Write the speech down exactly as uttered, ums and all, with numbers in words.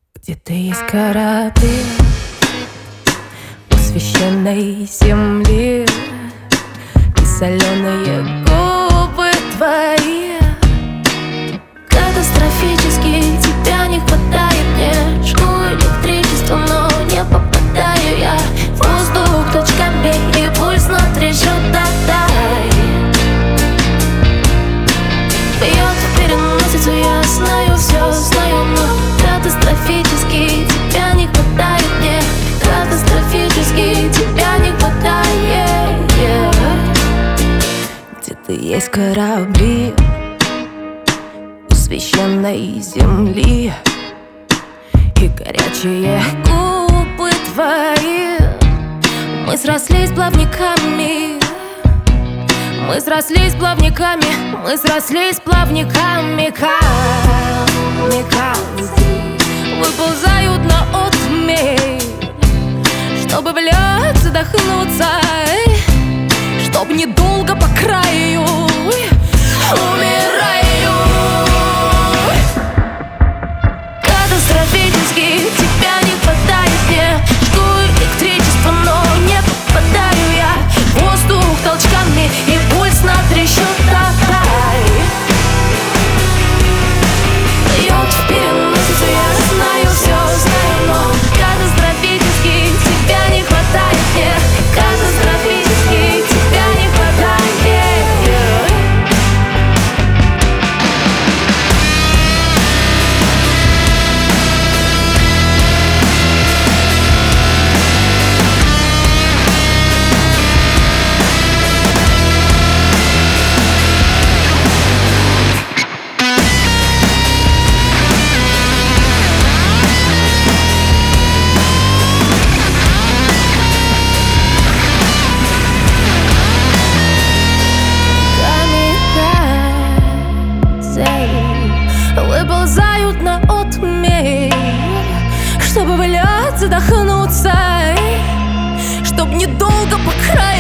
Где-то есть корабли у священной земли, и соленые губы твои. Катастрофически тебя не хватает мне. Жгу электричество, но не попадаю я в воздух точками, и пульс внутри дай. Бьет в переносицу, я знаю все, знаю, но катастрофически тебя не хватает мне. Катастрофически тебя не хватает, yeah. Где-то есть корабли у священной земли, и горячие губы твои. Мы срослись плавниками, мы срослись плавниками, мы срослись плавниками, камни, камни выползают на отмель, чтобы в лед задохнуться, чтоб недолго по краю умираю. Катастрофически тебя не хватает мне. Жгу электричество, но не попадаю я в воздух толчками, и пульс на три счета дай. Бьет в переносицу, я знаю все, знаю, но катастрофически тебя не хватает мне. Катастрофически тебя не хватает, yeah. Выползают на отмель, чтобы в лед задохнуться, чтоб недолго по краю